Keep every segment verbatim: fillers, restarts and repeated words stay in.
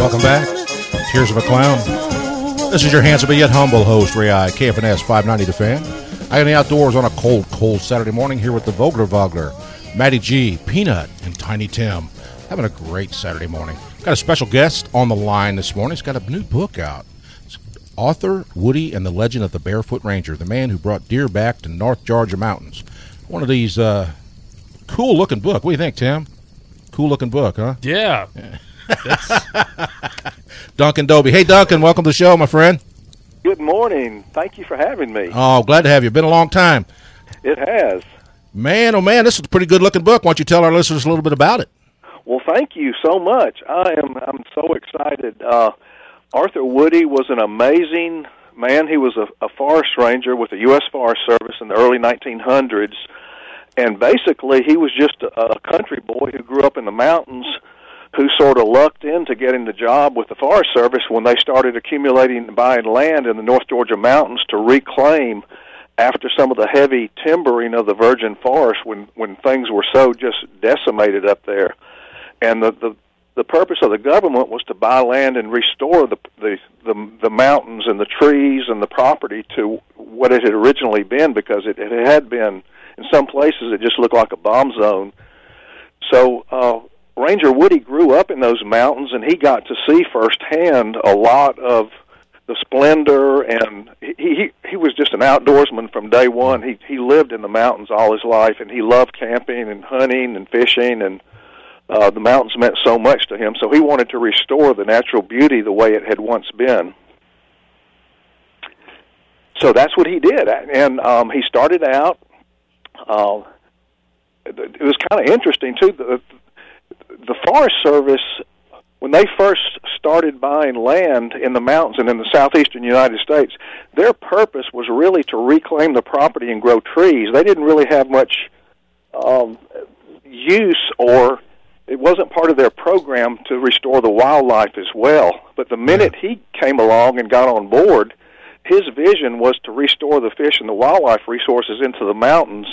Welcome back. Tears of a Clown. This is your handsome but yet humble host, Ray I, K F N S five ninety The Fan. I am in the outdoors on a cold, cold Saturday morning here with the Vogler Vogler, Matty G, Peanut, and Tiny Tim. Having a great Saturday morning. Got a special guest on the line this morning. He's got a new book out. It's author Woody and the Legend of the Barefoot Ranger, the man who brought deer back to North Georgia mountains. One of these uh, cool-looking book. What do you think, Tim? Cool-looking book, huh? Yeah. Duncan Dobie. Hey, Duncan, welcome to the show, my friend. Good morning. Thank you for having me. Oh, glad to have you. Been a long time. It has. Man, oh, man, this is a pretty good-looking book. Why don't you tell our listeners a little bit about it? Well, thank you so much. I am I'm so excited. Uh, Arthur Woody was an amazing man. He was a, a forest ranger with the U S Forest Service in the early nineteen hundreds, and basically he was just a, a country boy who grew up in the mountains who sort of lucked into getting the job with the Forest Service when they started accumulating and buying land in the North Georgia mountains to reclaim after some of the heavy timbering of the virgin forest when, when things were so just decimated up there. And the, the the purpose of the government was to buy land and restore the, the the the mountains and the trees and the property to what it had originally been, because it, it had been, in some places, it just looked like a bomb zone. So uh, Ranger Woody grew up in those mountains, and he got to see firsthand a lot of the splendor, and he he, he was just an outdoorsman from day one. He he lived in the mountains all his life, and he loved camping and hunting and fishing, and Uh, the mountains meant so much to him, so he wanted to restore the natural beauty the way it had once been. So that's what he did, and um, he started out. Uh, it was kind of interesting, too. The, the Forest Service, when they first started buying land in the mountains and in the southeastern United States, their purpose was really to reclaim the property and grow trees. They didn't really have much um, use, or it wasn't part of their program to restore the wildlife as well. But the minute he came along and got on board, his vision was to restore the fish and the wildlife resources into the mountains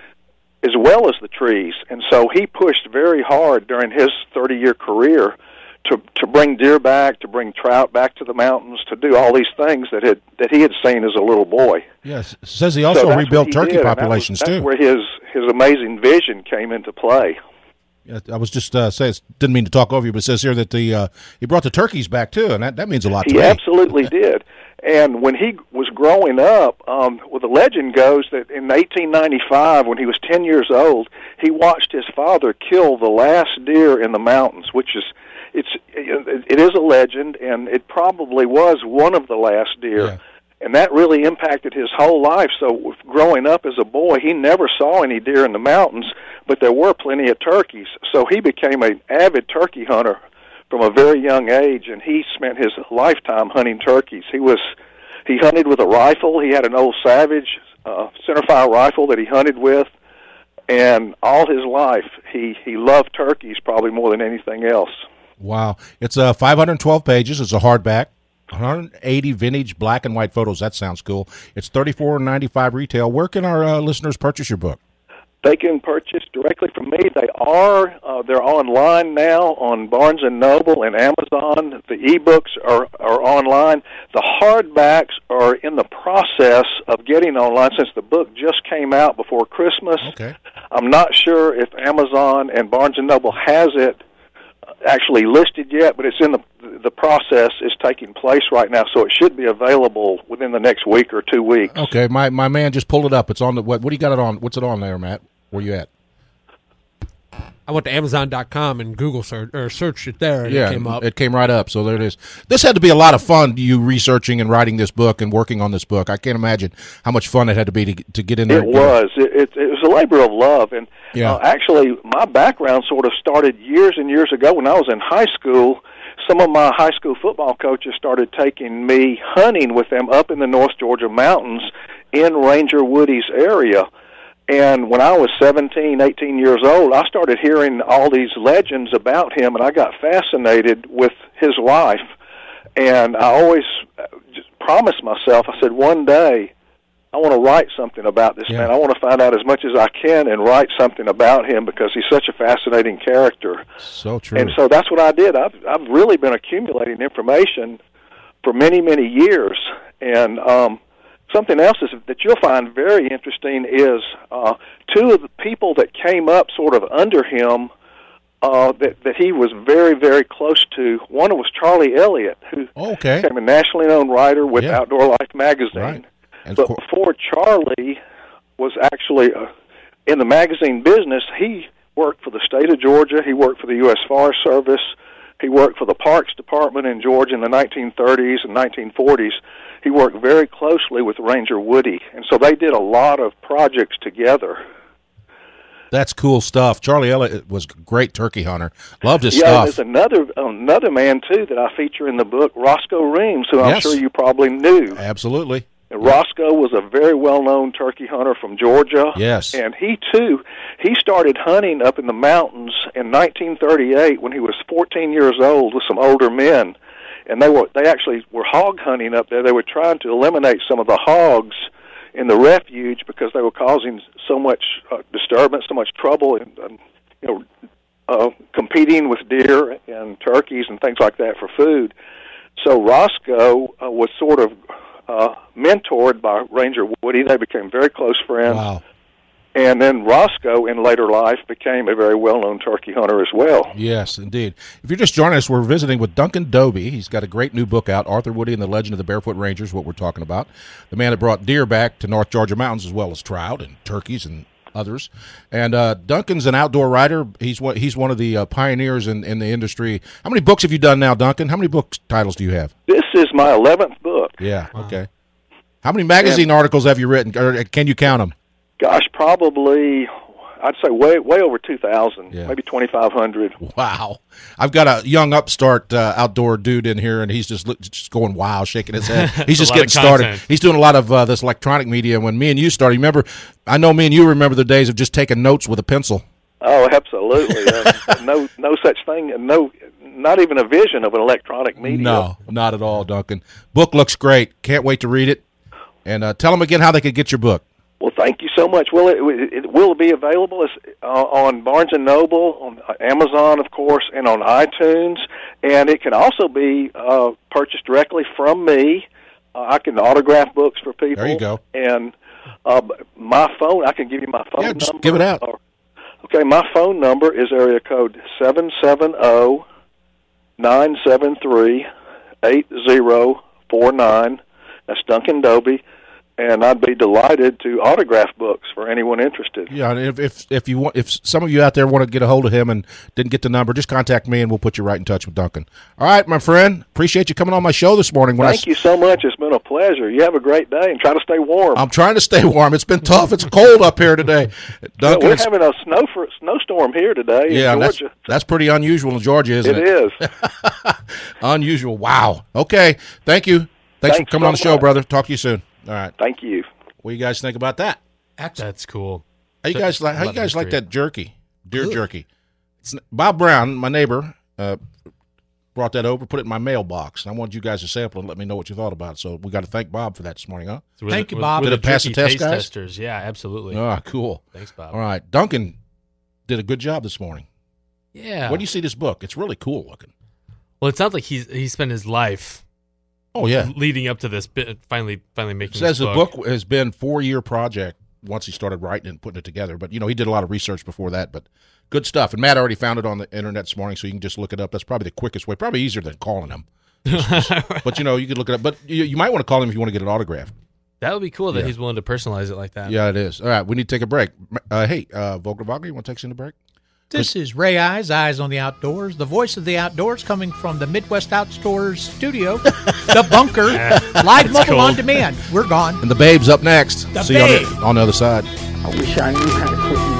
as well as the trees. And so he pushed very hard during his thirty-year career to to bring deer back, to bring trout back to the mountains, to do all these things that had that he had seen as a little boy. Yes, it says he also so rebuilt he turkey did, populations, that was, too. That's where his, his amazing vision came into play. I was just uh, saying, didn't mean to talk over you, but it says here that the uh, he brought the turkeys back too, and that, that means a lot to he me. He absolutely did. And when he was growing up, um, well, the legend goes that in eighteen ninety-five, when he was ten years old, he watched his father kill the last deer in the mountains, which is it's it is a legend, and it probably was one of the last deer. Yeah. And that really impacted his whole life. So growing up as a boy, he never saw any deer in the mountains, but there were plenty of turkeys. So he became an avid turkey hunter from a very young age, and he spent his lifetime hunting turkeys. He was he hunted with a rifle. He had an old Savage uh, centerfire rifle that he hunted with, and all his life he, he loved turkeys probably more than anything else. Wow. It's uh, five hundred twelve pages. It's a hardback. one hundred eighty vintage black and white photos. That sounds cool. It's thirty-four ninety-five retail. Where can our uh, listeners purchase your book? They can purchase directly from me. They are uh, they're online now on Barnes and Noble and Amazon. The ebooks are are online. The hardbacks are in the process of getting online since the book just came out before Christmas. Okay. I'm not sure if Amazon and Barnes and Noble has it actually listed yet, but it's in the the process is taking place right now, so it should be available within the next week or two weeks. Okay, my my man just pulled it up. It's on the what? What do you got it on? What's it on there, Matt? Where you at? I went to Amazon dot com and Google search or searched it there, and yeah, it came up. It came right up. So there it is. This had to be a lot of fun. You researching and writing this book and working on this book. I can't imagine how much fun it had to be to to get in there. It was. It, it, it was a labor of love, and yeah. uh, actually, my background sort of started years and years ago when I was in high school. Some of my high school football coaches started taking me hunting with them up in the North Georgia mountains in Ranger Woody's area. And when I was seventeen, eighteen years old, I started hearing all these legends about him, and I got fascinated with his life. And I always just promised myself, I said, one day I want to write something about this Yeah. man. I want to find out as much as I can and write something about him because he's such a fascinating character. So true. And so that's what I did. I've I've really been accumulating information for many, many years. And um, something else is that you'll find very interesting is uh, two of the people that came up sort of under him uh, that, that he was very, very close to. One was Charlie Elliott, who okay. became a nationally known writer with Yeah. Outdoor Life magazine. Right. And But co- before Charlie was actually uh, in the magazine business, he worked for the state of Georgia. He worked for the U S Forest Service. He worked for the Parks Department in Georgia in the nineteen thirties and nineteen forties. He worked very closely with Ranger Woody, and so they did a lot of projects together. That's cool stuff. Charlie Elliott was a great turkey hunter. Loved his yeah, stuff. there's another another man, too, that I feature in the book, Roscoe Reams, who I'm Yes. sure you probably knew. Absolutely. And Roscoe was a very well-known turkey hunter from Georgia. Yes. And he, too, he started hunting up in the mountains in nineteen thirty-eight when he was fourteen years old with some older men. And they were they actually were hog hunting up there. They were trying to eliminate some of the hogs in the refuge because they were causing so much uh, disturbance, so much trouble, and, and you know, uh, competing with deer and turkeys and things like that for food. So Roscoe uh, was sort of uh, mentored by Ranger Woody. They became very close friends. Wow. And then Roscoe, in later life, became a very well-known turkey hunter as well. Yes, indeed. If you're just joining us, we're visiting with Duncan Dobie. He's got a great new book out, Arthur Woody and the Legend of the Barefoot Rangers, what we're talking about. The man that brought deer back to North Georgia mountains as well as trout and turkeys and others. And uh, Duncan's an outdoor writer. He's one, he's one of the uh, pioneers in, in the industry. How many books have you done now, Duncan? How many book titles do you have? This is my eleventh book. Yeah, okay. How many magazine and, articles have you written, or can you count them? Gosh, probably, I'd say way way over two thousand, yeah. Maybe twenty-five hundred. Wow. I've got a young upstart uh, outdoor dude in here, and he's just just going wow, shaking his head. He's just getting started. He's doing a lot of uh, this electronic media. When me and you started, remember, I know me and you remember the days of just taking notes with a pencil. Oh, absolutely. uh, no no such thing, no, not even a vision of an electronic media. No, not at all, Duncan. Book looks great. Can't wait to read it. And uh, tell them again how they could get your book. Well, thank you so much. Will it, it will be available uh, on Barnes and Noble, on Amazon, of course, and on iTunes. And it can also be uh, purchased directly from me. Uh, I can autograph books for people. There you go. And uh, my phone, I can give you my phone yeah, just number. give it out. Or, okay, my phone number is area code seven seven zero, nine seven three, eight zero four nine. That's Duncan Dobie. And I'd be delighted to autograph books for anyone interested. Yeah, and if if if you want, if some of you out there want to get a hold of him and didn't get the number, just contact me and we'll put you right in touch with Duncan. All right, my friend, appreciate you coming on my show this morning. When Thank I, you so much. It's been a pleasure. You have a great day and try to stay warm. I'm trying to stay warm. It's been tough. It's cold up here today. Duncan, well, we're having a snow for, snowstorm here today yeah, in Georgia. That's, that's pretty unusual in Georgia, isn't it? It is. Unusual. Wow. Okay. Thank you. Thanks, Thanks for coming so on the show, much. brother. Talk to you soon. All right. Thank you. What do you guys think about that? That's cool. How you guys like? How you guys like that jerky, deer Good. jerky? It's, Bob Brown, my neighbor, uh, brought that over, put it in my mailbox, and I wanted you guys to sample and let me know what you thought about it. So we got to thank Bob for that this morning, huh? So thank the, you, Bob. Did it pass the test, guys? Testers. Yeah, absolutely. Ah, cool. Thanks, Bob. All right, Duncan did a good job this morning. Yeah. When do you see this book? It's really cool looking. Well, it sounds like he's he spent his life. Oh yeah, leading up to this, finally, finally making. It says this the book. book has been four year project once he started writing and putting it together. But you know, he did a lot of research before that. But good stuff. And Matt already found it on the internet this morning, so you can just look it up. That's probably the quickest way. Probably easier than calling him. But you know, you could look it up. But you, you might want to call him if you want to get it autographed. That would be cool that yeah. he's willing to personalize it like that. Yeah, it is. All right, we need to take a break. Uh, hey, uh, Vogler Wagner, you want to take us into break? This is Ray Eyes, Eyes on the Outdoors, the voice of the outdoors, coming from the Midwest Outdoors studio, the bunker, live mobile cool. on demand. We're gone. And the Babe's up next. The See babe. you on the, on the other side. I wish I knew how to cook